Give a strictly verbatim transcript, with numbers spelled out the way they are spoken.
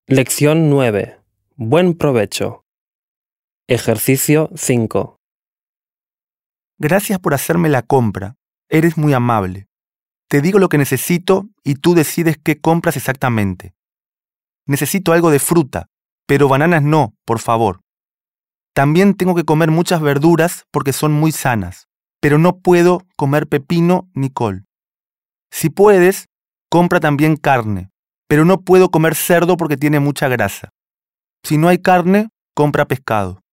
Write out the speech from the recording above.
Lección nueve. Buen provecho. Ejercicio cinco. Gracias por hacerme la compra. Eres muy amable. Te digo lo que necesito y tú decides qué compras exactamente. Necesito algo de fruta, pero bananas no, por favor. También tengo que comer muchas verduras porque son muy sanas, pero no puedo comer pepino ni col. Si puedes, compra también carne, pero no puedo comer cerdo porque tiene mucha grasa. Si no hay carne, compra pescado.